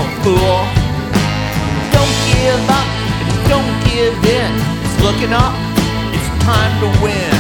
fool. Don't give up, don't give in. It's looking up, it's time to win.